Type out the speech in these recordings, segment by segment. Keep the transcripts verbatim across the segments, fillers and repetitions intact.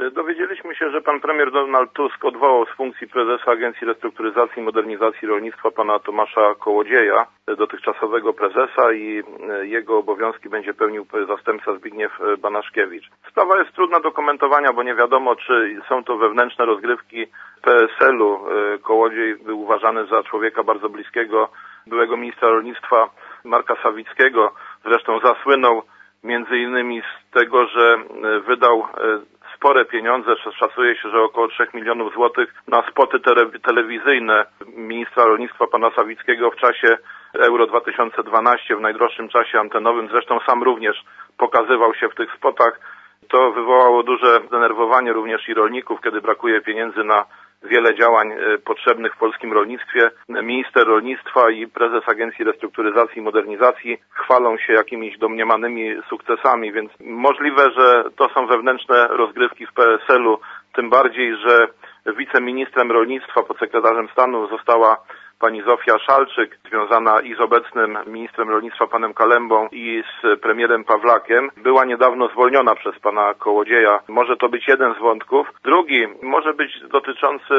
Dowiedzieliśmy się, że pan premier Donald Tusk odwołał z funkcji prezesa Agencji Restrukturyzacji i Modernizacji Rolnictwa pana Tomasza Kołodzieja, dotychczasowego prezesa, i jego obowiązki będzie pełnił zastępca Zbigniew Banaszkiewicz. Sprawa jest trudna do komentowania, bo nie wiadomo, czy są to wewnętrzne rozgrywki P S L u. Kołodziej był uważany za człowieka bardzo bliskiego byłego ministra rolnictwa Marka Sawickiego. Zresztą zasłynął między innymi z tego, że wydał spore pieniądze, szacuje się, że około trzech milionów złotych, na spoty telewizyjne ministra rolnictwa pana Sawickiego w czasie Euro dwa tysiące dwanaście, w najdroższym czasie antenowym. Zresztą sam również pokazywał się w tych spotach. To wywołało duże zdenerwowanie również i rolników, kiedy brakuje pieniędzy na wiele działań potrzebnych w polskim rolnictwie. Minister rolnictwa i prezes Agencji Restrukturyzacji i Modernizacji chwalą się jakimiś domniemanymi sukcesami, więc możliwe, że to są wewnętrzne rozgrywki w P S L u, tym bardziej, że wiceministrem rolnictwa, podsekretarzem stanu została pani Zofia Szalczyk, związana i z obecnym ministrem rolnictwa panem Kalembą, i z premierem Pawlakiem. Była niedawno zwolniona przez pana Kołodzieja. Może to być jeden z wątków. Drugi może być dotyczący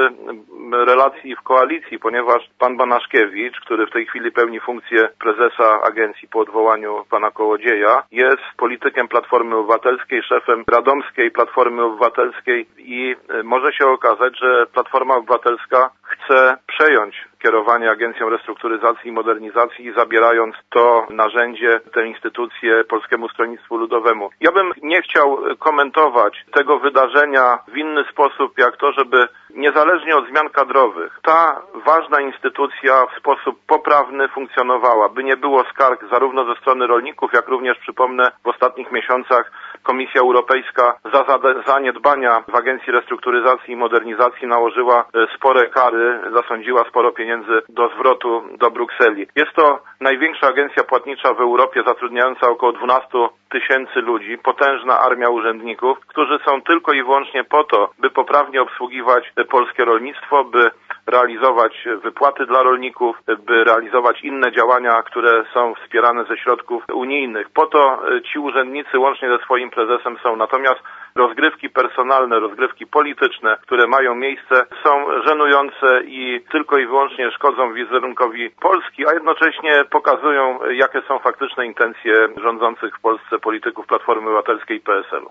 relacji w koalicji, ponieważ pan Banaszkiewicz, który w tej chwili pełni funkcję prezesa agencji po odwołaniu pana Kołodzieja, jest politykiem Platformy Obywatelskiej, szefem radomskiej Platformy Obywatelskiej, i może się okazać, że Platforma Obywatelska chce przejąć kierowanie Agencją Restrukturyzacji i Modernizacji, zabierając to narzędzie, tę instytucję Polskiemu Stronnictwu Ludowemu. Ja bym nie chciał komentować tego wydarzenia w inny sposób, jak to, żeby niezależnie od zmian kadrowych ta ważna instytucja w sposób poprawny funkcjonowała, by nie było skarg zarówno ze strony rolników, jak również, przypomnę, w ostatnich miesiącach Komisja Europejska za zaniedbania w Agencji Restrukturyzacji i Modernizacji nałożyła spore kary, zasądziła sporo pieniędzy do zwrotu do Brukseli. Jest to największa agencja płatnicza w Europie, zatrudniająca około dwanaście tysięcy ludzi, potężna armia urzędników, którzy są tylko i wyłącznie po to, by poprawnie obsługiwać polskie rolnictwo, by realizować wypłaty dla rolników, by realizować inne działania, które są wspierane ze środków unijnych. Po to ci urzędnicy łącznie ze swoim prezesem są. Natomiast rozgrywki personalne, rozgrywki polityczne, które mają miejsce, są żenujące i tylko i wyłącznie szkodzą wizerunkowi Polski, a jednocześnie pokazują, jakie są faktyczne intencje rządzących w Polsce polityków Platformy Obywatelskiej i P S L u.